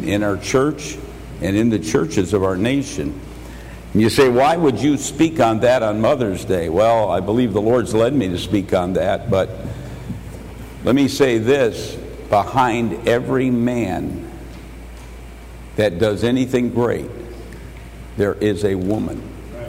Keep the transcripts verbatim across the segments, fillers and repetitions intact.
in our church and in the churches of our nation. And you say, why would you speak on that on Mother's Day? Well, I believe the Lord's led me to speak on that, but let me say this. Behind every man that does anything great, there is a woman.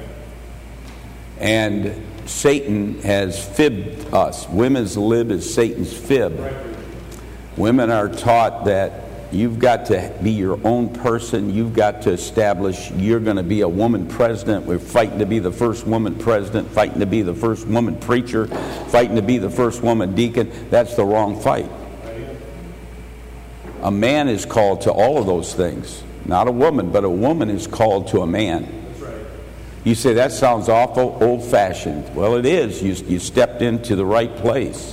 And Satan has fibbed us. Women's lib is Satan's fib. Women are taught that you've got to be your own person. You've got to establish you're going to be a woman president. We're fighting to be the first woman president, fighting to be the first woman preacher, fighting to be the first woman deacon. That's the wrong fight. A man is called to all of those things. Not a woman, but a woman is called to a man. You say, that sounds awful old-fashioned. Well, it is. You, you stepped into the right place.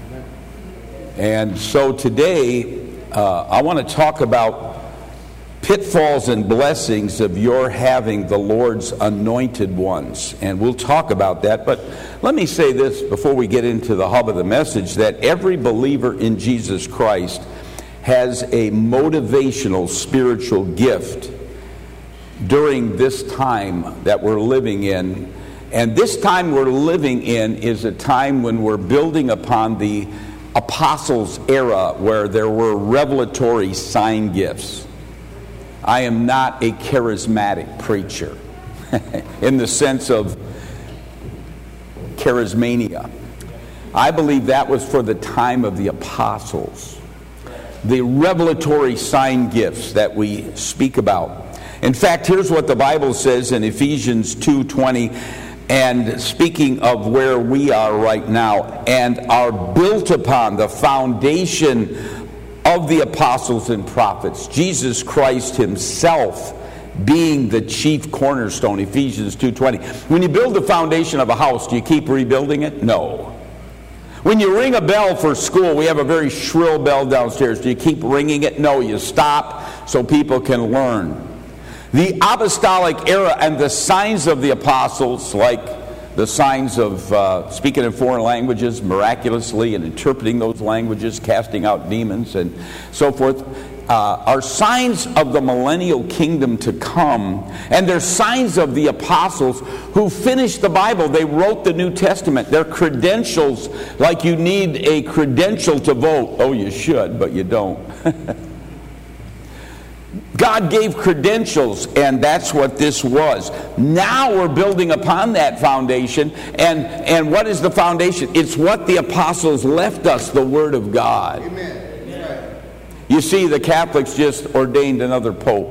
And so today, uh, I want to talk about pitfalls and blessings of your having the Lord's anointed ones. And we'll talk about that. But let me say this before we get into the hub of the message, that every believer in Jesus Christ has a motivational spiritual gift during this time that we're living in. And this time we're living in is a time when we're building upon the apostles' era where there were revelatory sign gifts. I am not a charismatic preacher in the sense of charismania. I believe that was for the time of the apostles. The revelatory sign gifts that we speak about. In fact, here's what the Bible says in Ephesians two twenty, and speaking of where we are right now, and are built upon the foundation of the apostles and prophets, Jesus Christ himself being the chief cornerstone, Ephesians two twenty. When you build the foundation of a house, do you keep rebuilding it? No. When you ring a bell for school, we have a very shrill bell downstairs. Do you keep ringing it? No, you stop so people can learn. The apostolic era and the signs of the apostles, like the signs of uh, speaking in foreign languages miraculously and interpreting those languages, casting out demons and so forth, uh, are signs of the millennial kingdom to come. And they're signs of the apostles who finished the Bible. They wrote the New Testament. They're credentials, like you need a credential to vote. Oh, you should, but you don't. God gave credentials, and that's what this was. Now we're building upon that foundation, and, and what is the foundation? It's what the apostles left us, the Word of God. Amen. Amen. You see, the Catholics just ordained another pope.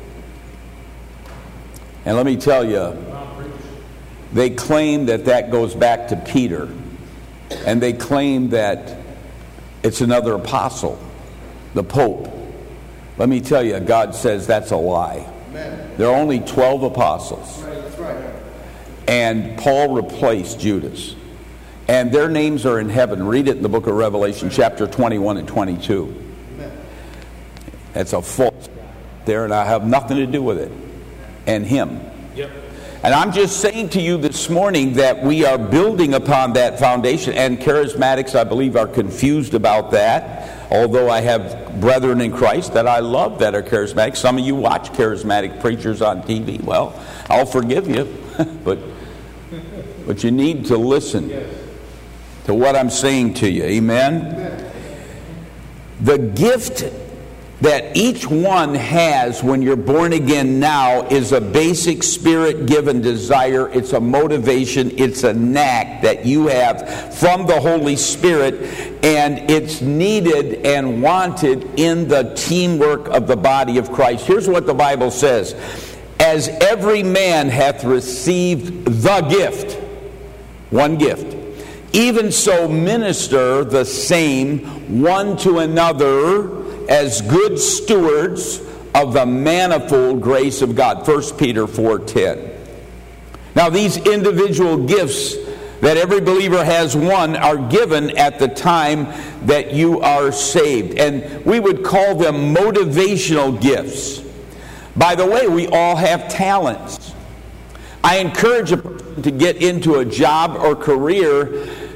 And let me tell you, they claim that that goes back to Peter, and they claim that it's another apostle, the Pope. Let me tell you, God says that's a lie. Amen. There are only twelve apostles. Right, that's right. And Paul replaced Judas. And their names are in heaven. Read it in the book of Revelation, chapter twenty-one and twenty-two. Amen. That's a false there, and I have nothing to do with it. And him. Yep. And I'm just saying to you this morning that we are building upon that foundation. And charismatics, I believe, are confused about that. Although I have brethren in Christ that I love that are charismatic. Some of you watch charismatic preachers on T V. Well, I'll forgive you. but, but you need to listen to what I'm saying to you. Amen? The gift that each one has when you're born again now is a basic spirit-given desire. It's a motivation. It's a knack that you have from the Holy Spirit, and it's needed and wanted in the teamwork of the body of Christ. Here's what the Bible says. As every man hath received the gift, one gift, even so minister the same one to another as good stewards of the manifold grace of God. First Peter four ten. Now these individual gifts that every believer has one are given at the time that you are saved. And we would call them motivational gifts. By the way, we all have talents. I encourage a person to get into a job or career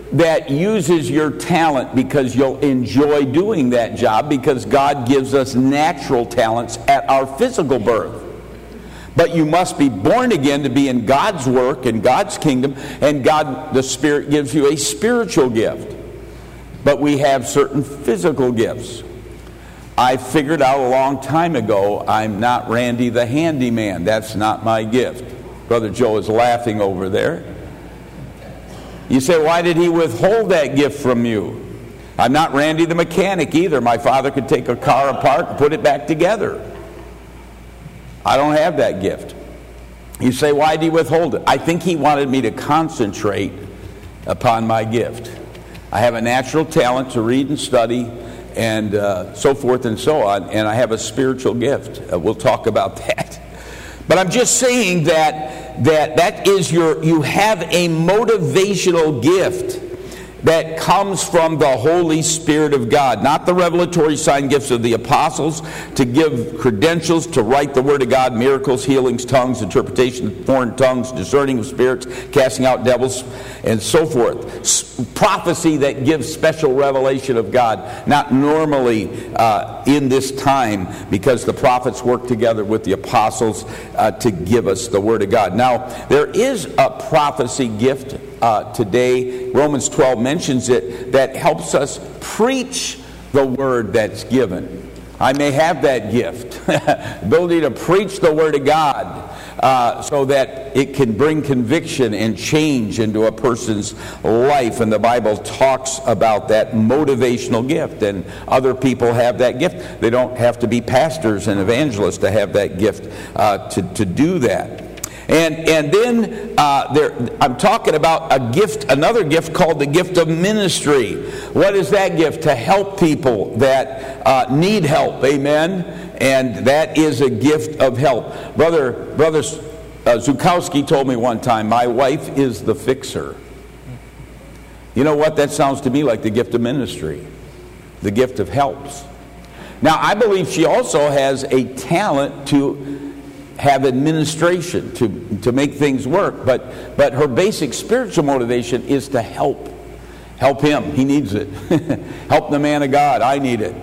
that uses your talent because you'll enjoy doing that job, because God gives us natural talents at our physical birth. But you must be born again to be in God's work, in God's kingdom, and God, the Spirit, gives you a spiritual gift. But we have certain physical gifts. I figured out a long time ago, I'm not Randy the handyman. That's not my gift. Brother Joe is laughing over there. You say, why did he withhold that gift from you? I'm not Randy the mechanic either. My father could take a car apart and put it back together. I don't have that gift. You say, why did he withhold it? I think he wanted me to concentrate upon my gift. I have a natural talent to read and study and uh, so forth and so on, and I have a spiritual gift. Uh, we'll talk about that. But I'm just saying that that that is your, you have a motivational gift that comes from the Holy Spirit of God, not the revelatory sign gifts of the apostles to give credentials, to write the Word of God, miracles, healings, tongues, interpretation of foreign tongues, discerning of spirits, casting out devils, and so forth. S- prophecy that gives special revelation of God, not normally uh, in this time, because the prophets work together with the apostles uh, to give us the Word of God. Now, there is a prophecy gift Uh, today, Romans twelve mentions it, that helps us preach the word that's given. I may have that gift, ability to preach the Word of God uh, so that it can bring conviction and change into a person's life. And the Bible talks about that motivational gift, and other people have that gift. They don't have to be pastors and evangelists to have that gift uh, to, to do that. And and then uh, there, I'm talking about a gift, another gift called the gift of ministry. What is that gift? To help people that uh, need help. Amen. And that is a gift of help. Brother, brother uh, Zukowski told me one time, my wife is the fixer. You know what? That sounds to me like the gift of ministry, the gift of helps. Now, I believe she also has a talent to have administration, to to make things work, but but her basic spiritual motivation is to help help him. He needs it. Help the man of God. I need it.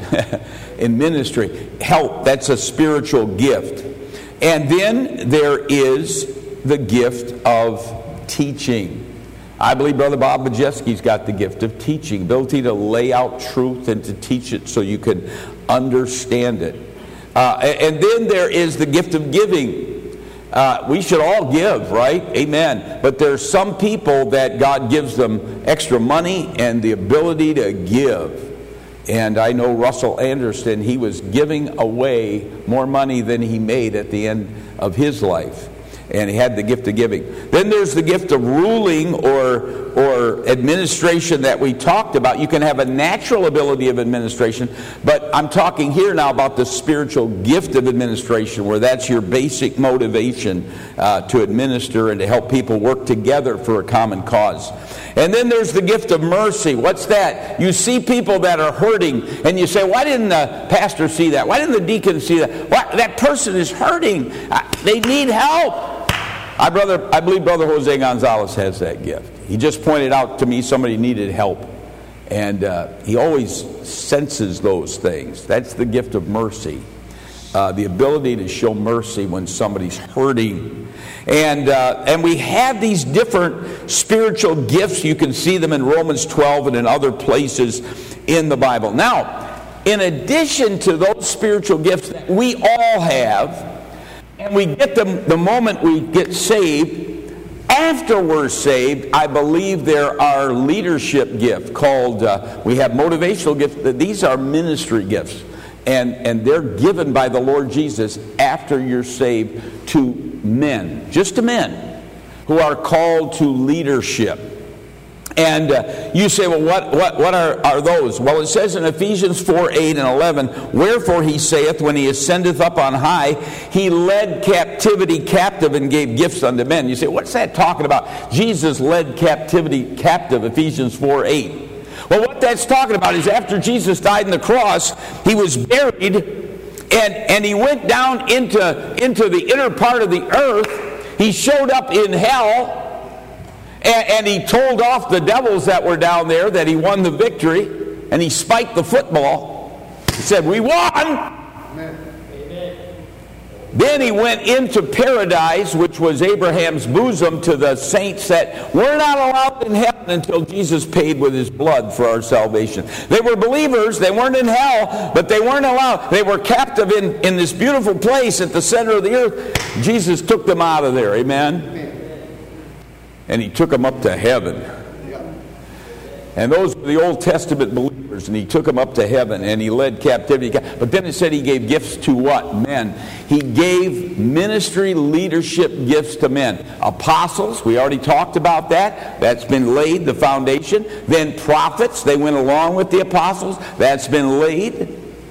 In ministry, help, that's a spiritual gift. And then there is the gift of teaching. I believe Brother Bob Majeski's got the gift of teaching, ability to lay out truth and to teach it so you can understand it. Uh, and then there is the gift of giving. Uh, we should all give, right? Amen. But there's some people that God gives them extra money and the ability to give. And I know Russell Anderson, he was giving away more money than he made at the end of his life. And he had the gift of giving. Then there's the gift of ruling or or administration that we talked about. You can have a natural ability of administration, but I'm talking here now about the spiritual gift of administration, where that's your basic motivation uh, to administer and to help people work together for a common cause. And then there's the gift of mercy. What's that? You see people that are hurting, and you say, why didn't the pastor see that? Why didn't the deacon see that? Why, that person is hurting. They need help. I, brother, I believe Brother Jose Gonzalez has that gift. He just pointed out to me somebody needed help. And uh, he always senses those things. That's the gift of mercy. Uh, the ability to show mercy when somebody's hurting. And uh, and we have these different spiritual gifts. You can see them in Romans twelve and in other places in the Bible. Now, in addition to those spiritual gifts that we all have, and we get them the moment we get saved, after we're saved, I believe there are leadership gifts called, uh, we have motivational gifts. These are ministry gifts. And, and they're given by the Lord Jesus after you're saved to men, just to men, who are called to leadership. And uh, you say, well, what what what are, are those? Well, it says in Ephesians four, eight, and eleven, wherefore he saith, when he ascendeth up on high, he led captivity captive and gave gifts unto men. You say, what's that talking about? Jesus led captivity captive, Ephesians four, eight. Well, what that's talking about is after Jesus died on the cross, he was buried, and, and he went down into, into the inner part of the earth. He showed up in hell. And, and he told off the devils that were down there that he won the victory, and he spiked the football. He said, "We won!" Amen. Then he went into paradise, which was Abraham's bosom, to the saints that were not allowed in heaven until Jesus paid with his blood for our salvation. They were believers. They weren't in hell, but they weren't allowed. They were captive in, in this beautiful place at the center of the earth. Jesus took them out of there. Amen? And he took them up to heaven. And those were the Old Testament believers, and he took them up to heaven, and he led captivity. But then it said he gave gifts to what? Men. He gave ministry leadership gifts to men. Apostles, we already talked about that. That's been laid, the foundation. Then prophets, they went along with the apostles. That's been laid.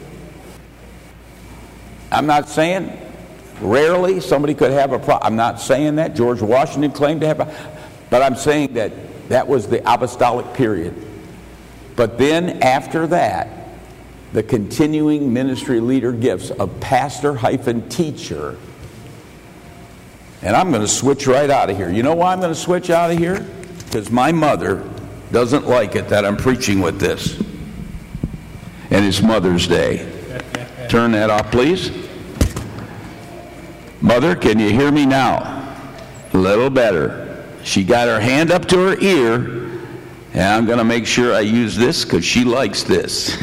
I'm not saying, rarely somebody could have a prophet. I'm not saying that. George Washington claimed to have a, but I'm saying that that was the apostolic period. But then after that, the continuing ministry leader gifts of pastor hyphen teacher. And I'm going to switch right out of here. You know why I'm going to switch out of here? Because my mother doesn't like it that I'm preaching with this. And it's Mother's Day. Turn that off, please. Mother, can you hear me now? A little better. She got her hand up to her ear, and I'm going to make sure I use this because she likes this.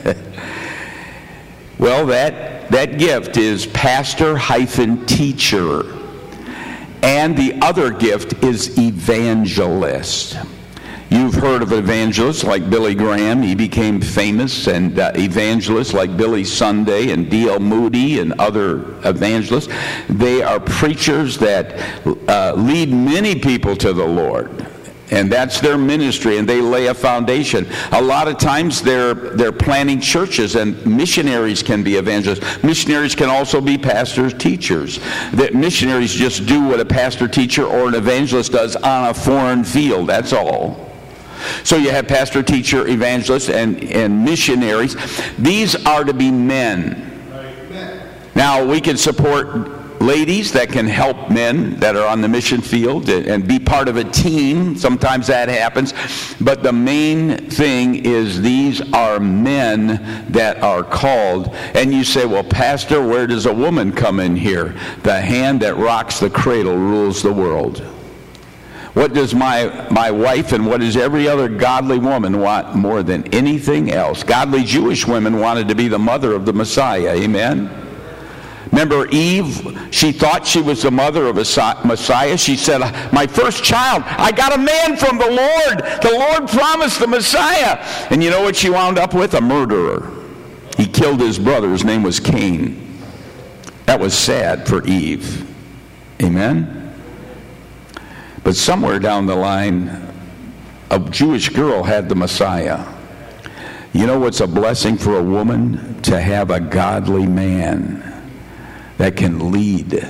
Well, that, that gift is pastor hyphen teacher. And the other gift is evangelist. You've heard of evangelists like Billy Graham. He became famous, and uh, evangelists like Billy Sunday and D L Moody and other evangelists. They are preachers that uh, lead many people to the Lord. And that's their ministry, and they lay a foundation. A lot of times they're they're planting churches, and missionaries can be evangelists. Missionaries can also be pastors, teachers. That missionaries just do what a pastor, teacher, or an evangelist does on a foreign field. That's all. So you have pastor, teacher, evangelist, and, and missionaries. These are to be men. Now, we can support ladies that can help men that are on the mission field and, and be part of a team. Sometimes that happens. But the main thing is these are men that are called. And you say, well, Pastor, where does a woman come in here? The hand that rocks the cradle rules the world. What does my, my wife and what does every other godly woman want more than anything else? Godly Jewish women wanted to be the mother of the Messiah. Amen? Remember Eve? She thought she was the mother of a Messiah. She said, my first child, I got a man from the Lord. The Lord promised the Messiah. And you know what she wound up with? A murderer. He killed his brother. His name was Cain. That was sad for Eve. Amen? But somewhere down the line, a Jewish girl had the Messiah. You know what's a blessing for a woman? To have a godly man that can lead.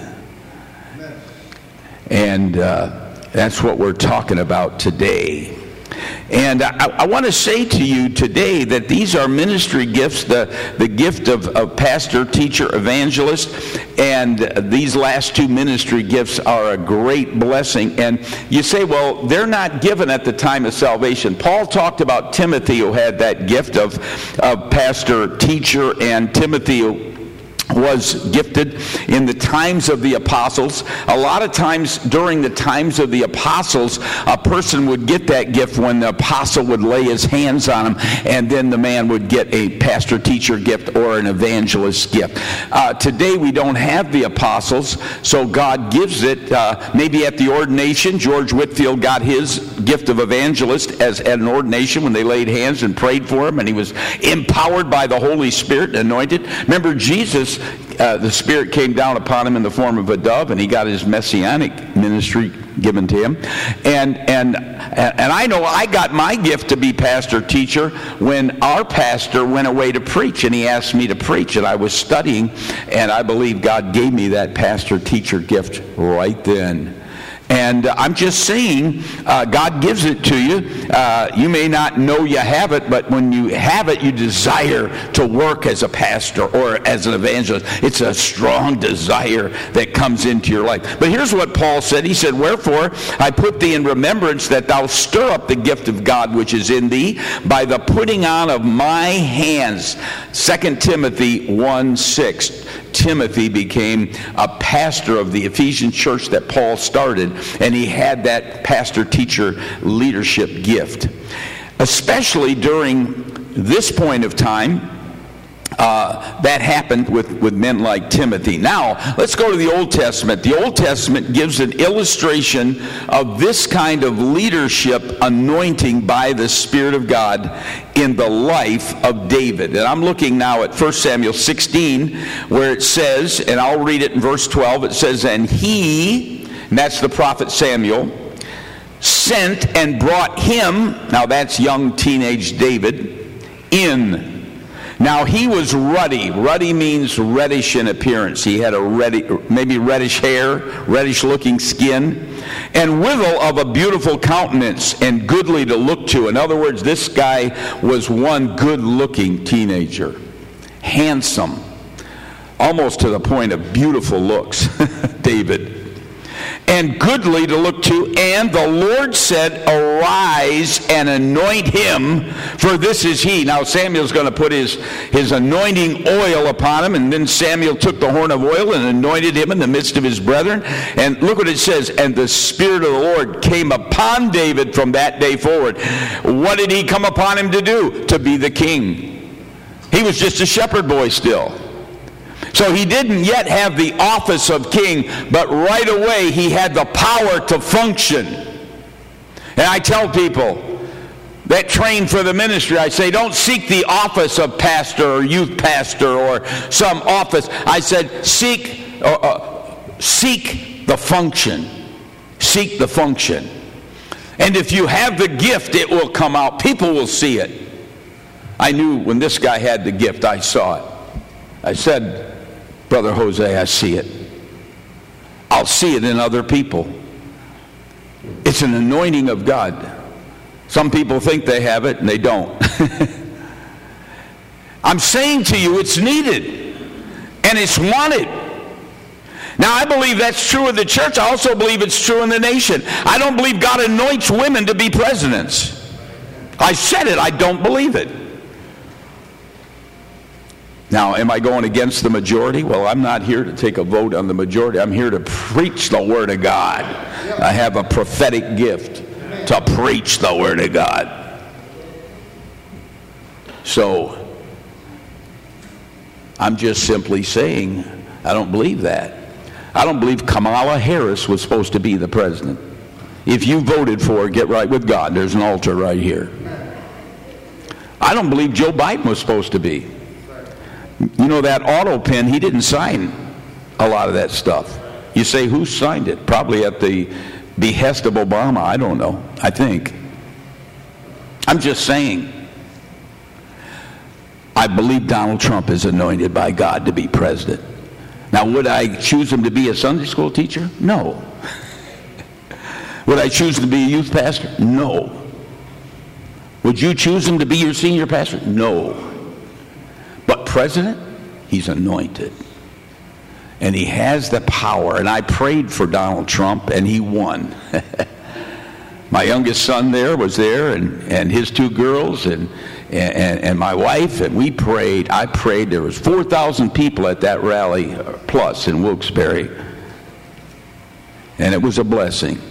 And uh, that's what we're talking about today. And I, I want to say to you today that these are ministry gifts, the, the gift of, of pastor, teacher, evangelist, and these last two ministry gifts are a great blessing. And you say, well, they're not given at the time of salvation. Paul talked about Timothy, who had that gift of, of pastor, teacher, and Timothy was gifted in the times of the apostles. A lot of times during the times of the apostles, a person would get that gift when the apostle would lay his hands on him, and then the man would get a pastor teacher gift or an evangelist gift. Uh, today we don't have the apostles, so God gives it. Uh, maybe at the ordination, George Whitefield got his gift of evangelist as at an ordination when they laid hands and prayed for him, and he was empowered by the Holy Spirit and anointed. Remember Jesus, Uh, the Spirit came down upon him in the form of a dove, and he got his messianic ministry given to him. And and and I know I got my gift to be pastor teacher when our pastor went away to preach, and he asked me to preach, and I was studying, and I believe God gave me that pastor teacher gift right then. And uh, I'm just saying, uh, God gives it to you. Uh, you may not know you have it, but when you have it, you desire to work as a pastor or as an evangelist. It's a strong desire that comes into your life. But here's what Paul said. He said, wherefore I put thee in remembrance that thou stir up the gift of God which is in thee by the putting on of my hands. Second Timothy one six. Timothy became a pastor of the Ephesian church that Paul started, and he had that pastor-teacher leadership gift. Especially during this point of time, uh, that happened with, with men like Timothy. Now, let's go to the Old Testament. The Old Testament gives an illustration of this kind of leadership anointing by the Spirit of God in the life of David. And I'm looking now at First Samuel sixteen, where it says, and I'll read it in verse twelve, it says, and he, and that's the prophet Samuel, sent and brought him, now that's young teenage David, in. Now he was ruddy. Ruddy means reddish in appearance. He had a reddy, maybe reddish hair, reddish looking skin, and withal of a beautiful countenance and goodly to look to. In other words, this guy was one good looking teenager. Handsome. Almost to the point of beautiful looks. David. And goodly to look to, and the Lord said, arise and anoint him, for this is he. Now Samuel's going to put his, his anointing oil upon him, and then Samuel took the horn of oil and anointed him in the midst of his brethren. And look what it says, and the Spirit of the Lord came upon David from that day forward. What did he come upon him to do? To be the king. He was just a shepherd boy still. So he didn't yet have the office of king, but right away he had the power to function. And I tell people that train for the ministry, I say, don't seek the office of pastor or youth pastor or some office. I said, seek, uh, uh, seek the function. Seek the function. And if you have the gift, it will come out. People will see it. I knew when this guy had the gift, I saw it. I said, Brother Jose, I see it. I'll see it in other people. It's an anointing of God. Some people think they have it and they don't. I'm saying to you, it's needed and it's wanted. Now, I believe that's true of the church. I also believe it's true in the nation. I don't believe God anoints women to be presidents. I said it. I don't believe it. Now, am I going against the majority? Well, I'm not here to take a vote on the majority. I'm here to preach the Word of God. I have a prophetic gift to preach the Word of God. So, I'm just simply saying, I don't believe that. I don't believe Kamala Harris was supposed to be the president. If you voted for her, get right with God. There's an altar right here. I don't believe Joe Biden was supposed to be. You know, that auto pen, he didn't sign a lot of that stuff. You say, who signed it? Probably at the behest of Obama. I don't know. I think. I'm just saying. I believe Donald Trump is anointed by God to be president. Now, would I choose him to be a Sunday school teacher? No. Would I choose him to be a youth pastor? No. Would you choose him to be your senior pastor? No. But president, he's anointed. And he has the power. And I prayed for Donald Trump, and he won. My youngest son there was there, and, and his two girls, and, and, and my wife, and we prayed. I prayed. There was four thousand people at that rally, plus, in Wilkes-Barre. And it was a blessing.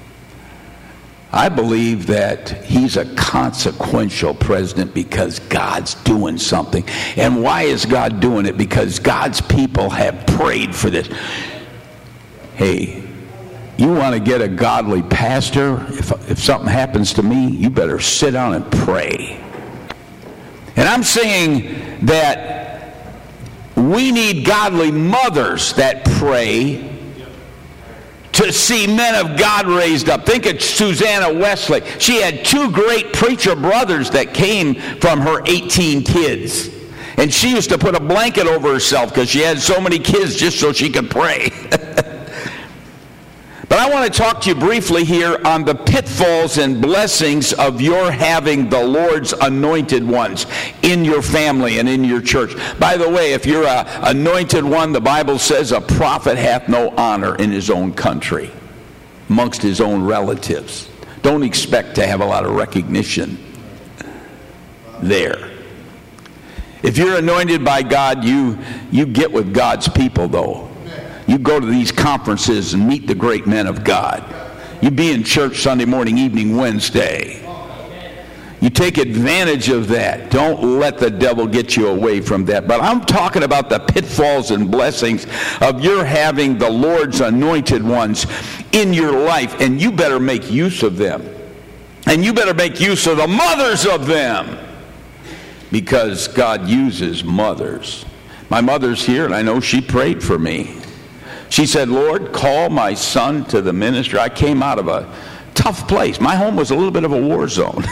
I believe that he's a consequential president because God's doing something. And why is God doing it? Because God's people have prayed for this. Hey, you want to get a godly pastor? If, if something happens to me, you better sit down and pray. And I'm saying that we need godly mothers that pray to see men of God raised up. Think of Susanna Wesley. She had two great preacher brothers that came from her eighteen kids. And she used to put a blanket over herself because she had so many kids just so she could pray. But I want to talk to you briefly here on the pitfalls and blessings of your having the Lord's anointed ones in your family and in your church. By the way, if you're an anointed one, the Bible says a prophet hath no honor in his own country, amongst his own relatives. Don't expect to have a lot of recognition there. If you're anointed by God, you, you get with God's people, though. You go to these conferences and meet the great men of God. You be in church Sunday morning, evening, Wednesday. You take advantage of that. Don't let the devil get you away from that. But I'm talking about the pitfalls and blessings of your having the Lord's anointed ones in your life, and you better make use of them. And you better make use of the mothers of them, because God uses mothers. My mother's here, and I know she prayed for me. She said, Lord, call my son to the ministry. I came out of a tough place. My home was a little bit of a war zone.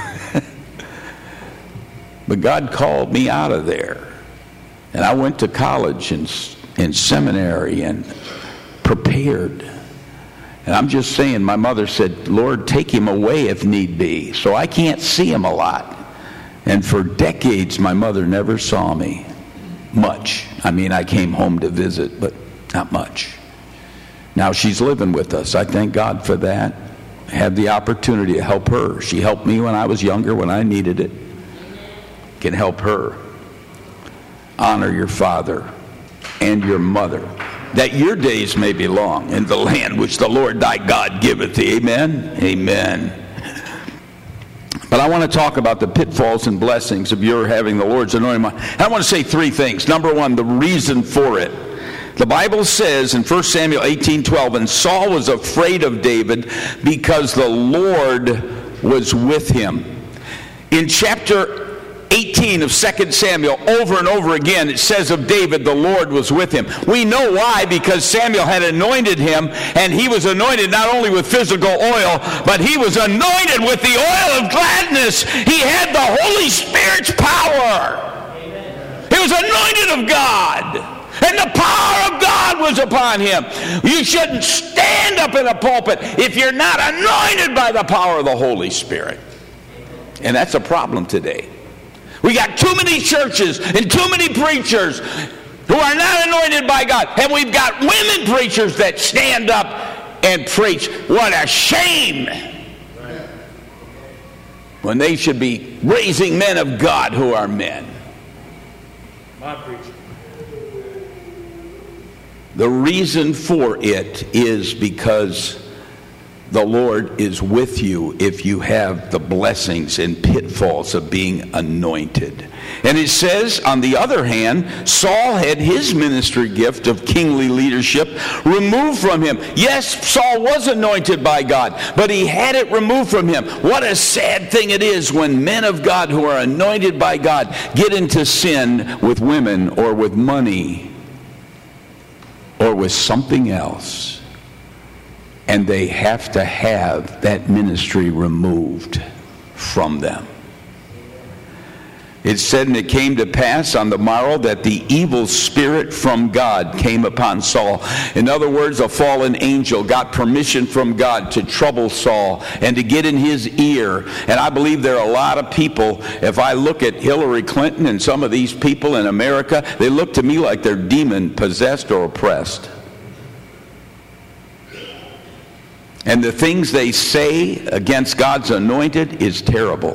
But God called me out of there. And I went to college and, and seminary and prepared. And I'm just saying, my mother said, Lord, take him away if need be. So I can't see him a lot. And for decades, my mother never saw me much. I mean, I came home to visit, but not much. Now she's living with us. I thank God for that. I have the opportunity to help her. She helped me when I was younger, when I needed it. Can help her. Honor your father and your mother, that your days may be long in the land which the Lord thy God giveth thee. Amen? Amen. But I want to talk about the pitfalls and blessings of your having the Lord's anointing. I want to say three things. Number one, the reason for it. The Bible says in First Samuel eighteen twelve, and Saul was afraid of David because the Lord was with him. In chapter eighteen of Second Samuel, over and over again, it says of David, the Lord was with him. We know why, because Samuel had anointed him, and he was anointed not only with physical oil, but he was anointed with the oil of gladness. He had the Holy Spirit's power. Amen. He was anointed of God. And the power of God was upon him. You shouldn't stand up in a pulpit if you're not anointed by the power of the Holy Spirit. And that's a problem today. We got too many churches and too many preachers who are not anointed by God. And we've got women preachers that stand up and preach. What a shame. When they should be raising men of God who are men. My preacher. The reason for it is because the Lord is with you if you have the blessings and pitfalls of being anointed. And it says, on the other hand, Saul had his ministry gift of kingly leadership removed from him. Yes, Saul was anointed by God, but he had it removed from him. What a sad thing it is when men of God who are anointed by God get into sin with women or with money or with something else, and they have to have that ministry removed from them. It said, and it came to pass on the morrow that the evil spirit from God came upon Saul. In other words, a fallen angel got permission from God to trouble Saul and to get in his ear. And I believe there are a lot of people, if I look at Hillary Clinton and some of these people in America, they look to me like they're demon-possessed or oppressed. And the things they say against God's anointed is terrible.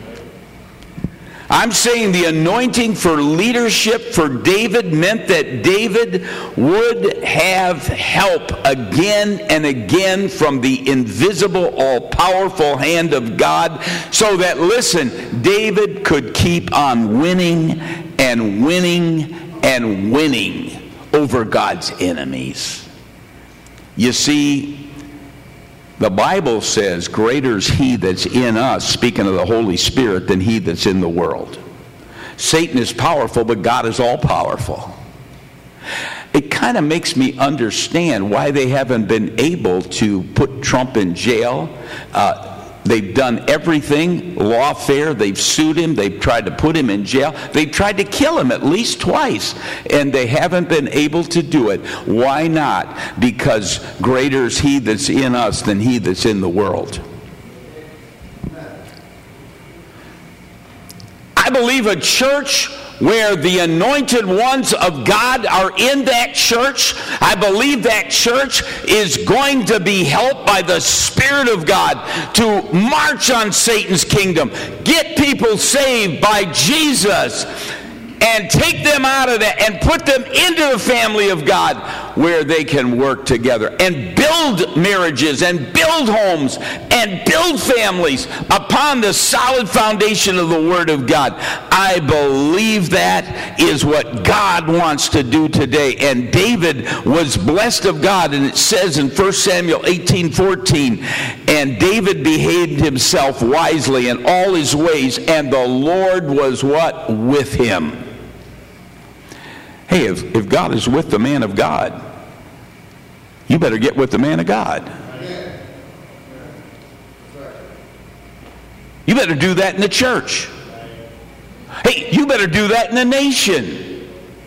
I'm saying the anointing for leadership for David meant that David would have help again and again from the invisible, all-powerful hand of God, so that, listen, David could keep on winning and winning and winning over God's enemies. You see, the Bible says, greater is he that's in us, speaking of the Holy Spirit, than he that's in the world. Satan is powerful, but God is all-powerful. It kind of makes me understand why they haven't been able to put Trump in jail. Uh, They've done everything lawfare. They've sued him. They've tried to put him in jail. They've tried to kill him at least twice, and they haven't been able to do it. Why not? Because greater is he that's in us than he that's in the world. I believe a church where the anointed ones of God are in that church, I believe that church is going to be helped by the Spirit of God to march on Satan's kingdom, get people saved by Jesus, and take them out of that and put them into the family of God where they can work together and build marriages and build homes and build families upon the solid foundation of the Word of God. I believe that is what God wants to do today. And David was blessed of God, and it says in First Samuel eighteen fourteen, and David behaved himself wisely in all his ways, and the Lord was what? With him. Hey, if, if God is with the man of God, you better get with the man of God. You better do that in the church. Hey, you better do that in the nation.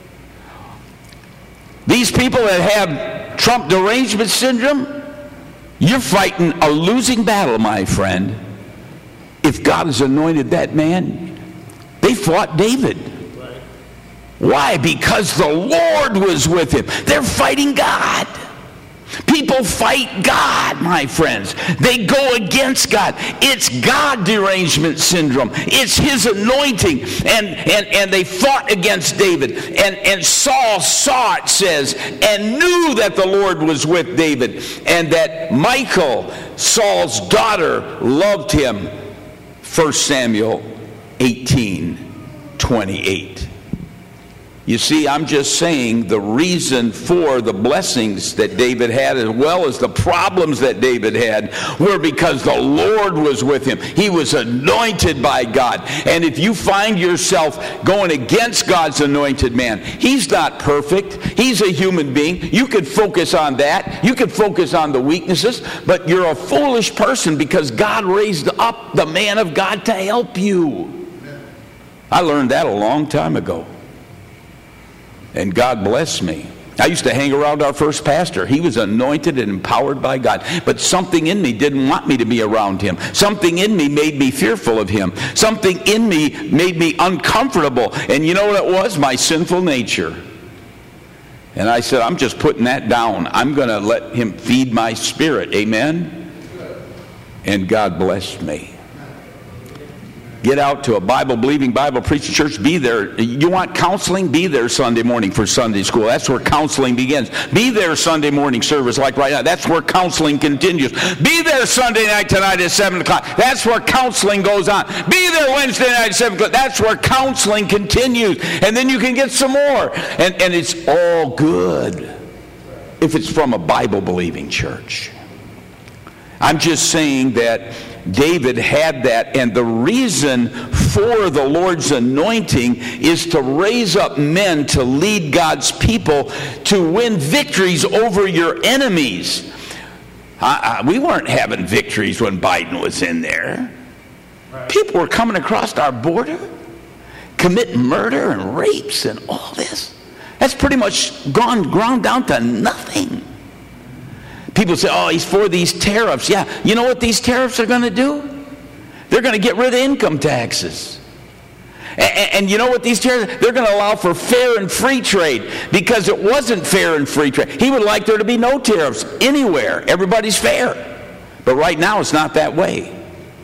These people that have Trump derangement syndrome, you're fighting a losing battle, my friend. If God has anointed that man, they fought David. Why? Because the Lord was with him. They're fighting God. People fight God, my friends. They go against God. It's God derangement syndrome. It's his anointing. And, and, and they fought against David. And, and Saul saw, it says, and knew that the Lord was with David. And that Michal, Saul's daughter, loved him. First Samuel eighteen twenty-eight. You see, I'm just saying the reason for the blessings that David had, as well as the problems that David had, were because the Lord was with him. He was anointed by God. And if you find yourself going against God's anointed man, he's not perfect. He's a human being. You could focus on that. You could focus on the weaknesses, but you're a foolish person because God raised up the man of God to help you. I learned that a long time ago. And God blessed me. I used to hang around our first pastor. He was anointed and empowered by God. But something in me didn't want me to be around him. Something in me made me fearful of him. Something in me made me uncomfortable. And you know what it was? My sinful nature. And I said, I'm just putting that down. I'm going to let him feed my spirit. Amen? And God blessed me. Get out to a Bible-believing, Bible-preaching church. Be there. You want counseling? Be there Sunday morning for Sunday school. That's where counseling begins. Be there Sunday morning service like right now. That's where counseling continues. Be there Sunday night tonight at seven o'clock. That's where counseling goes on. Be there Wednesday night at seven o'clock. That's where counseling continues. And then you can get some more. And, and it's all good if it's from a Bible-believing church. I'm just saying that David had that, and the reason for the Lord's anointing is to raise up men to lead God's people to win victories over your enemies. Uh, uh, we weren't having victories when Biden was in there. People were coming across our border, committing murder and rapes and all this. That's pretty much gone ground down to nothing. People say, oh, he's for these tariffs. Yeah, you know what these tariffs are going to do? They're going to get rid of income taxes. And, and you know what these tariffs, they're going to allow for fair and free trade, because it wasn't fair and free trade. He would like there to be no tariffs anywhere. Everybody's fair. But right now it's not that way.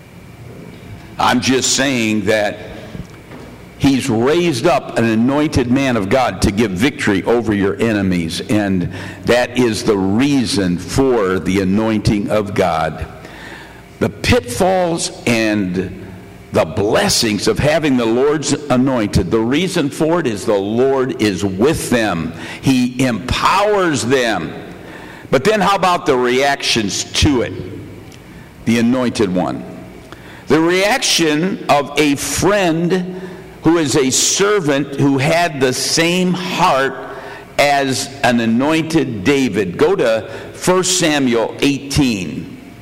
I'm just saying that he's raised up an anointed man of God to give victory over your enemies. And that is the reason for the anointing of God. The pitfalls and the blessings of having the Lord's anointed, the reason for it is the Lord is with them. He empowers them. But then how about the reactions to it? The anointed one. The reaction of a friend who is a servant who had the same heart as an anointed David. Go to First Samuel eighteen.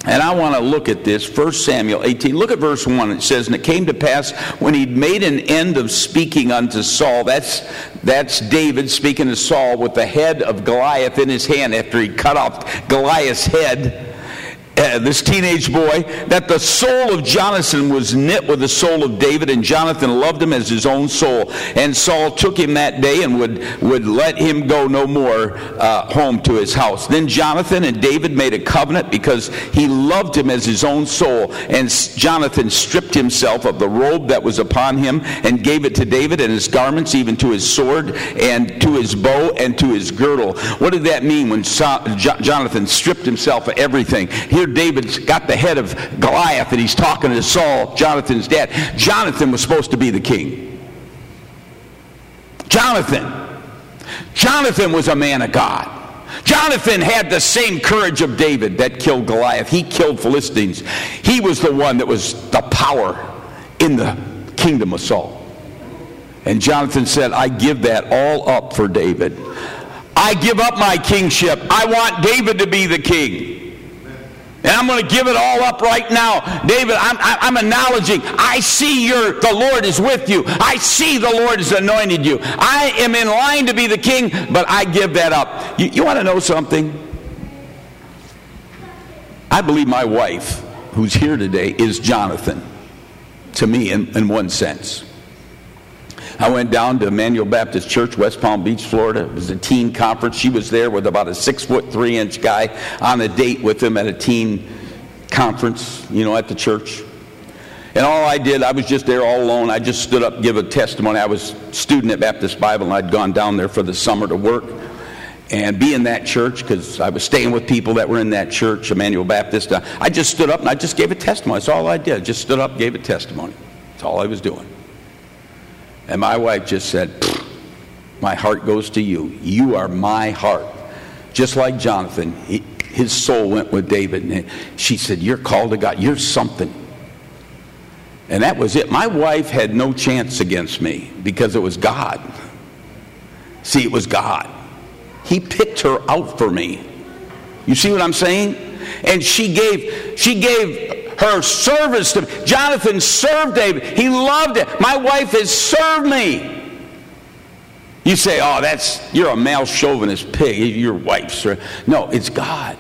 And I want to look at this, First Samuel eighteen. Look at verse one. It says, "And it came to pass, when he'd made an end of speaking unto Saul," that's, that's David speaking to Saul with the head of Goliath in his hand after he cut off Goliath's head, Uh, this teenage boy, "that the soul of Jonathan was knit with the soul of David, and Jonathan loved him as his own soul. And Saul took him that day and would, would let him go no more uh, home to his house. Then Jonathan and David made a covenant because he loved him as his own soul. And Jonathan stripped himself of the robe that was upon him and gave it to David, and his garments, even to his sword and to his bow and to his girdle." What did that mean when so- Jo- Jonathan stripped himself of everything? Here David's got the head of Goliath and he's talking to Saul, Jonathan's dad. Jonathan was supposed to be the king. Jonathan. Jonathan was a man of God. Jonathan had the same courage of David that killed Goliath. He killed Philistines. He was the one that was the power in the kingdom of Saul. And Jonathan said, "I give that all up for David. I give up my kingship. I want David to be the king. And I'm going to give it all up right now. David, I'm, I'm acknowledging, I see your, the Lord is with you. I see the Lord has anointed you. I am in line to be the king, but I give that up." You, you want to know something? I believe my wife, who's here today, is Jonathan, to me, in, in one sense. I went down to Emmanuel Baptist Church, West Palm Beach, Florida. It was a teen conference. She was there with about a six foot three inch guy on a date with him at a teen conference, you know, at the church. And all I did, I was just there all alone. I just stood up and give a testimony. I was a student at Baptist Bible, and I'd gone down there for the summer to work and be in that church because I was staying with people that were in that church, Emmanuel Baptist. I just stood up and I just gave a testimony. That's all I did. I just stood up, gave a testimony. That's all I was doing. And my wife just said, "My heart goes to you. You are my heart." Just like Jonathan, he, his soul went with David. And she said, "You're called to God. You're something." And that was it. My wife had no chance against me because it was God. See, it was God. He picked her out for me. You see what I'm saying? And she gave, she gave her service to me. Jonathan served David. He loved it. My wife has served me. You say, "Oh, that's, you're a male chauvinist pig. Your wife's." No, it's God.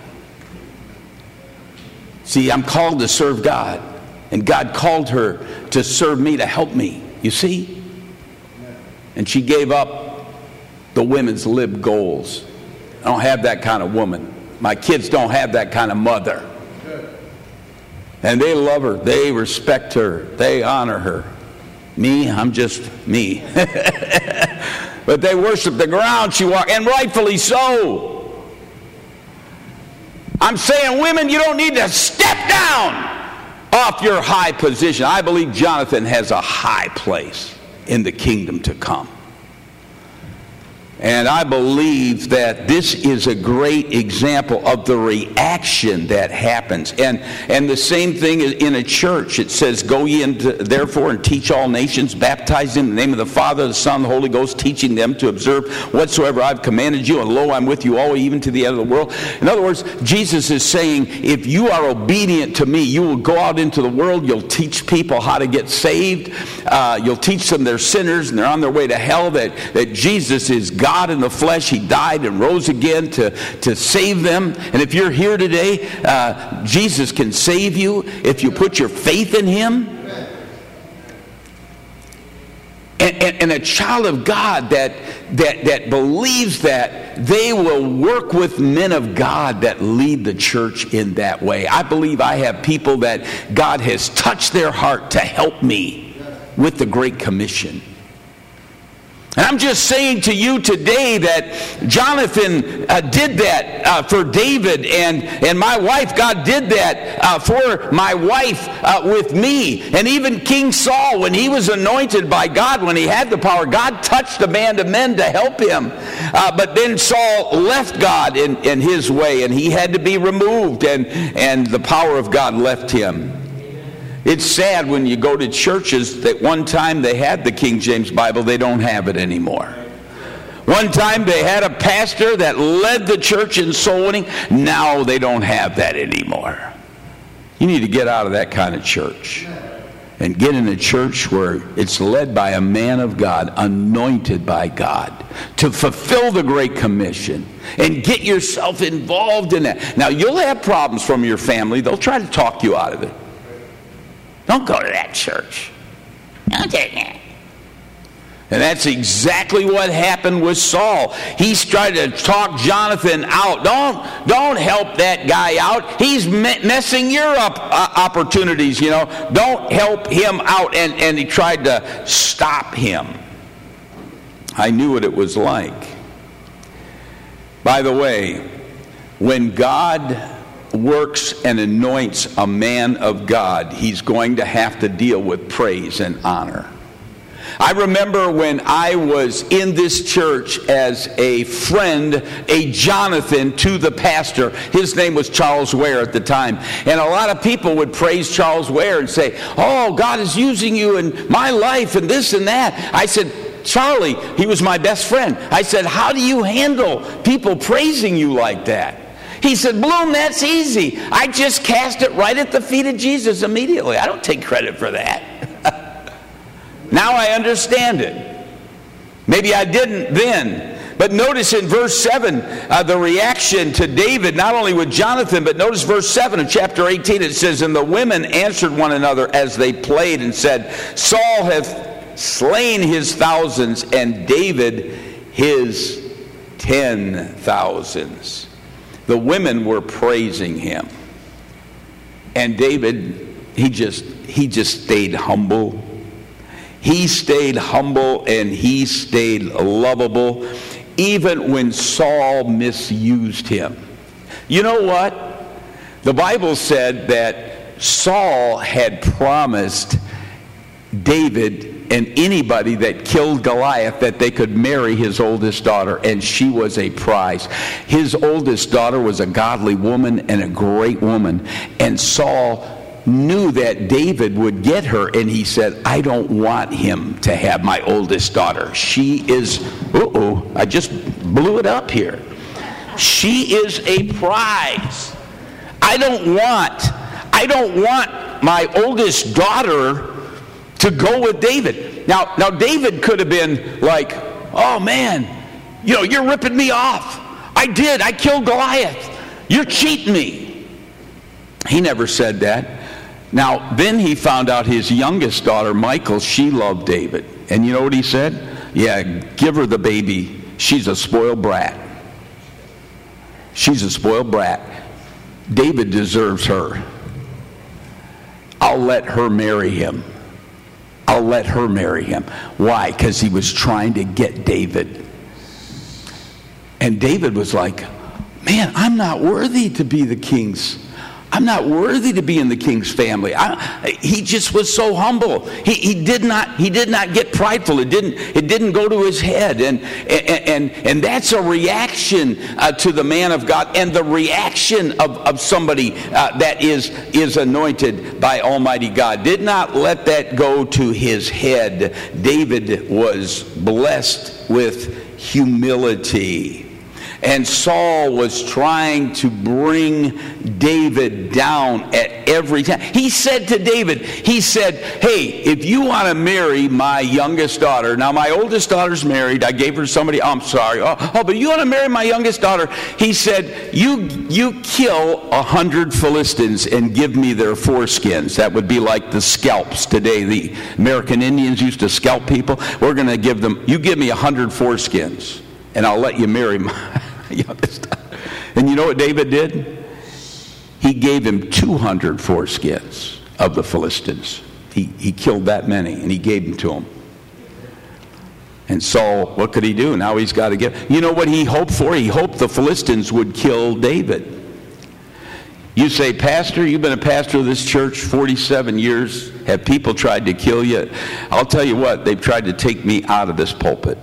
See, I'm called to serve God. And God called her to serve me, to help me. You see? And she gave up the women's lib goals. I don't have that kind of woman. My kids don't have that kind of mother. And they love her. They respect her. They honor her. Me, I'm just me. But they worship the ground she walked, and rightfully so. I'm saying, women, you don't need to step down off your high position. I believe Jonathan has a high place in the kingdom to come. And I believe that this is a great example of the reaction that happens. And and the same thing in a church. It says, "Go ye into, therefore, and teach all nations, baptize them in the name of the Father, the Son, and the Holy Ghost, teaching them to observe whatsoever I've commanded you. And lo, I'm with you always, even to the end of the world." In other words, Jesus is saying, if you are obedient to me, you will go out into the world. You'll teach people how to get saved. Uh, you'll teach them they're sinners and they're on their way to hell, that, that Jesus is God. God in the flesh. He died and rose again to, to save them. And if you're here today, uh, Jesus can save you if you put your faith in him. And, and, and a child of God that, that, that believes that, they will work with men of God that lead the church in that way. I believe I have people that God has touched their heart to help me with the Great Commission. And I'm just saying to you today that Jonathan uh, did that uh, for David, and, and my wife, God did that uh, for my wife uh, with me. And even King Saul, when he was anointed by God, when he had the power, God touched a band of men to help him. Uh, but then Saul left God in, in his way, and he had to be removed, and, and the power of God left him. It's sad when you go to churches that one time they had the King James Bible, they don't have it anymore. One time they had a pastor that led the church in soul winning, now they don't have that anymore. You need to get out of that kind of church and get in a church where it's led by a man of God, anointed by God, to fulfill the Great Commission and get yourself involved in that. Now, you'll have problems from your family. They'll try to talk you out of it. Don't go to that church. Don't take it. And that's exactly what happened with Saul. He's trying to talk Jonathan out. Don't, don't help that guy out. He's me- messing your up, uh, opportunities, you know. Don't help him out. And, and he tried to stop him. I knew what it was like. By the way, when God works and anoints a man of God, he's going to have to deal with praise and honor. I remember when I was in this church as a friend, a Jonathan to the pastor. His name was Charles Ware at the time. And a lot of people would praise Charles Ware and say, oh, God is using you in my life and this and that. I said, Charlie, he was my best friend. I said, how do you handle people praising you like that? He said, Bloom, that's easy. I just cast it right at the feet of Jesus immediately. I don't take credit for that. Now I understand it. Maybe I didn't then. But notice in verse seven, uh, the reaction to David, not only with Jonathan, but notice verse seven of chapter eighteen. It says, and the women answered one another as they played and said, Saul hath slain his thousands, and David his ten thousands. The women were praising him. And David, he just, he just stayed humble. He stayed humble and he stayed lovable, even when Saul misused him. You know what? The Bible said that Saul had promised David and anybody that killed Goliath that they could marry his oldest daughter, and she was a prize. His oldest daughter was a godly woman and a great woman, and Saul knew that David would get her, and he said, I don't want him to have my oldest daughter. She is, uh-oh, I just blew it up here. She is a prize. I don't want, I don't want my oldest daughter to go with David. Now, now David could have been like, oh man, you know, you're ripping me off. I did, I killed Goliath. You're cheating me. He never said that. Now, then he found out his youngest daughter, Michal, she loved David. And you know what he said? Yeah, give her the baby. She's a spoiled brat. She's a spoiled brat. David deserves her. I'll let her marry him. I'll let her marry him. Why? Because he was trying to get David. And David was like, man, I'm not worthy to be the king's. I'm not worthy to be in the king's family. I, he just was so humble. He, he did not he did not get prideful. It didn't it didn't go to his head. And and and, and that's a reaction uh, to the man of God, and the reaction of, of somebody uh, that is is anointed by Almighty God. Did not let that go to his head. David was blessed with humility. And Saul was trying to bring David down at every time. He said to David, he said, hey, if you want to marry my youngest daughter, now my oldest daughter's married, I gave her to somebody, oh, I'm sorry, oh, oh, but you want to marry my youngest daughter, he said, you you kill a hundred Philistines and give me their foreskins. That would be like the scalps today. The American Indians used to scalp people. We're going to give them, you give me a hundred foreskins, and I'll let you marry my youngest daughter. And you know what David did? He gave him two hundred foreskins of the Philistines. He, he killed that many, and he gave them to him. And Saul, what could he do? Now he's got to get... You know what he hoped for? He hoped the Philistines would kill David. You say, Pastor, you've been a pastor of this church forty-seven years. Have people tried to kill you? I'll tell you what, they've tried to take me out of this pulpit.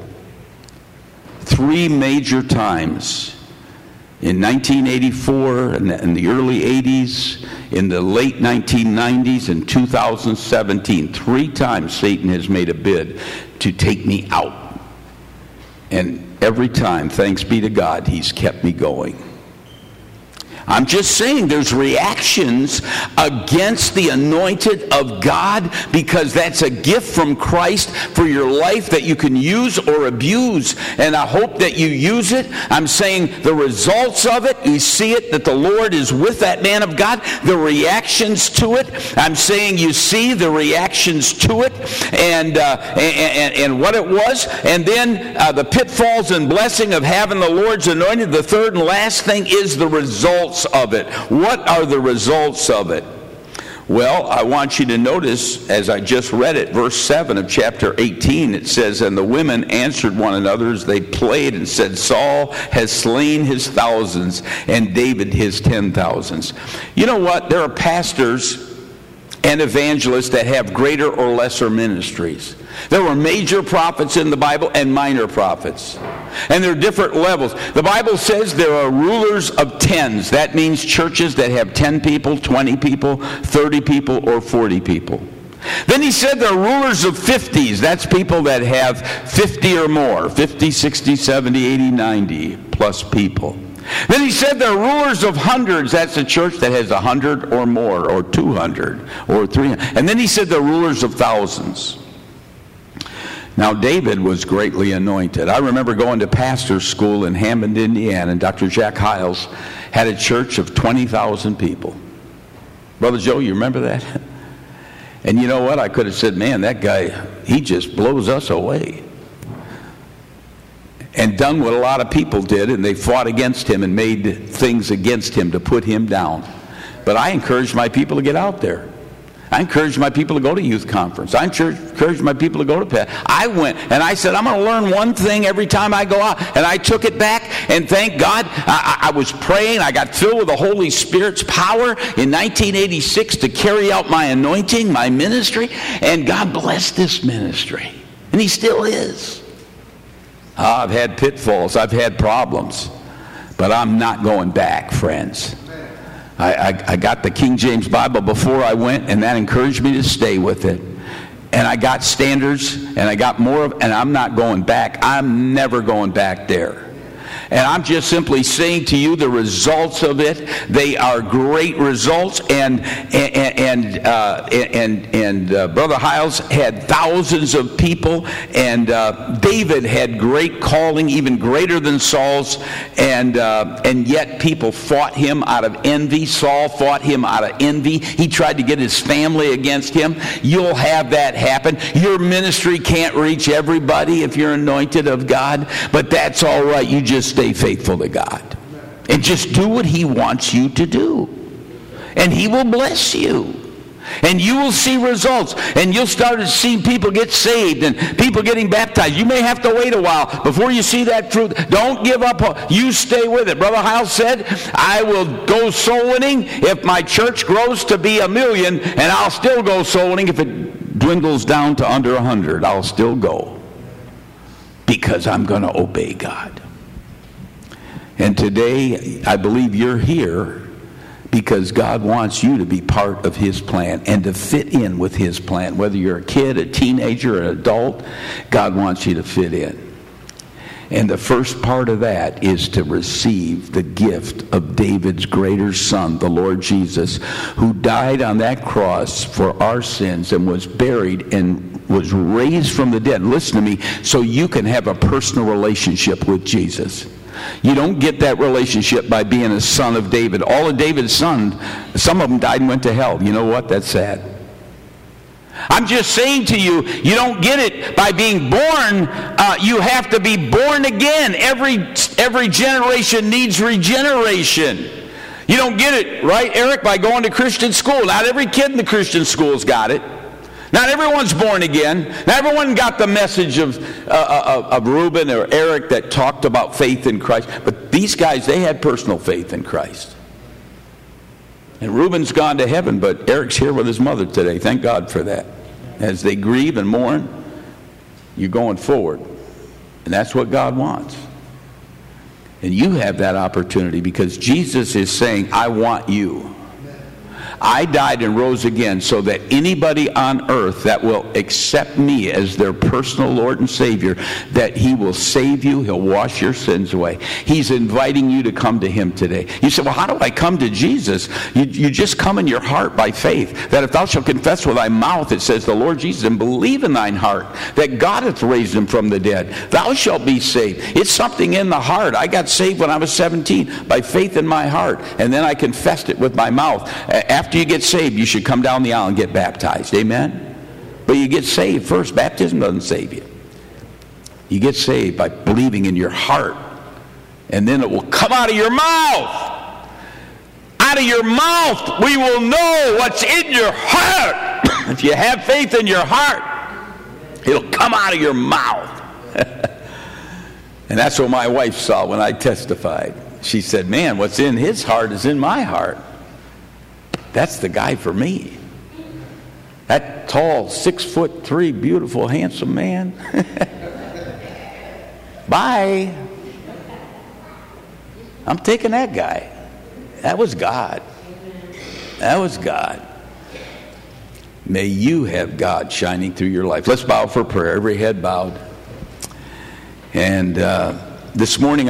Three major times, in nineteen eighty-four, in the, in the early eighties, in the late nineteen nineties, and two thousand seventeen. Three times Satan has made a bid to take me out. And every time, thanks be to God, he's kept me going. I'm just saying there's reactions against the anointed of God because that's a gift from Christ for your life that you can use or abuse. And I hope that you use it. I'm saying the results of it, you see it, that the Lord is with that man of God, the reactions to it. I'm saying you see the reactions to it and, uh, and, and, and what it was. And then uh, the pitfalls and blessing of having the Lord's anointed. The third and last thing is the results of it. What are the results of it? Well, I want you to notice, as I just read it, verse seven of chapter eighteen, it says, "And the women answered one another as they played and said, Saul has slain his thousands and David his ten thousands." You know what? There are pastors and evangelists that have greater or lesser ministries. There were major prophets in the Bible and minor prophets. And there are different levels. The Bible says there are rulers of tens. That means churches that have ten people, twenty people, thirty people, or forty people. Then he said there are rulers of fifties. That's people that have fifty or more, fifty, sixty, seventy, eighty, ninety plus people. Then he said there are rulers of hundreds. That's a church that has one hundred or more, or two hundred, or three hundred. And then he said there are rulers of thousands. Now, David was greatly anointed. I remember going to pastor's school in Hammond, Indiana, and Doctor Jack Hiles had a church of twenty thousand people. Brother Joe, you remember that? And you know what? I could have said, man, that guy, he just blows us away. And done what a lot of people did, and they fought against him and made things against him to put him down. But I encouraged my people to get out there. I encouraged my people to go to youth conference. I encouraged my people to go to P E. I went and I said, I'm going to learn one thing every time I go out. And I took it back, and thank God, I, I was praying. I got filled with the Holy Spirit's power in nineteen eighty-six to carry out my anointing, my ministry. And God blessed this ministry. And he still is. I've had pitfalls. I've had problems. But I'm not going back, friends. I, I, I got the King James Bible before I went, and that encouraged me to stay with it. And I got standards, and I got more of, and I'm not going back. I'm never going back there. And I'm just simply saying to you the results of it. They are great results. And and and uh, and, and uh, Brother Hiles had thousands of people. And uh, David had great calling, even greater than Saul's. And uh, and yet people fought him out of envy. Saul fought him out of envy. He tried to get his family against him. You'll have that happen. Your ministry can't reach everybody if you're anointed of God. But that's all right. You just stay faithful to God and just do what he wants you to do, and he will bless you, and you will see results, and you'll start to see people get saved and people getting baptized. You may have to wait a while before you see that fruit. Don't give up. You stay with it. Brother Hiles said, I will go soul winning if my church grows to be a million, and I'll still go soul winning if it dwindles down to under a hundred. I'll still go because I'm going to obey God. And today, I believe you're here because God wants you to be part of his plan and to fit in with his plan. Whether you're a kid, a teenager, an adult, God wants you to fit in. And the first part of that is to receive the gift of David's greater son, the Lord Jesus, who died on that cross for our sins and was buried and was raised from the dead. Listen to me, so you can have a personal relationship with Jesus. You don't get that relationship by being a son of David. All of David's sons, some of them died and went to hell. You know what? That's sad. I'm just saying to you, you don't get it by being born. Uh, you have to be born again. Every, every generation needs regeneration. You don't get it, right, Eric, by going to Christian school. Not every kid in the Christian school's got it. Not everyone's born again. Not everyone got the message of, uh, of, of Reuben or Eric that talked about faith in Christ. But these guys, they had personal faith in Christ. And Reuben's gone to heaven, but Eric's here with his mother today. Thank God for that. As they grieve and mourn, you're going forward. And that's what God wants. And you have that opportunity because Jesus is saying, I want you. I died and rose again so that anybody on earth that will accept me as their personal Lord and Savior, that he will save you, he'll wash your sins away. He's inviting you to come to him today. You say, well, how do I come to Jesus? You, you just come in your heart by faith, that if thou shalt confess with thy mouth, it says, the Lord Jesus, and believe in thine heart that God hath raised him from the dead, thou shalt be saved. It's something in the heart. I got saved when I was seventeen by faith in my heart, and then I confessed it with my mouth. After you get saved, you should come down the aisle and get baptized. Amen? But you get saved first. Baptism doesn't save you. You get saved by believing in your heart, and then it will come out of your mouth. Out of your mouth, we will know what's in your heart. If you have faith in your heart, it'll come out of your mouth. And that's what my wife saw when I testified. She said, man, what's in his heart is in my heart. That's the guy for me. That tall, six foot three, beautiful, handsome man. Bye. I'm taking that guy. That was God. That was God. May you have God shining through your life. Let's bow for prayer. Every head bowed. And uh, this morning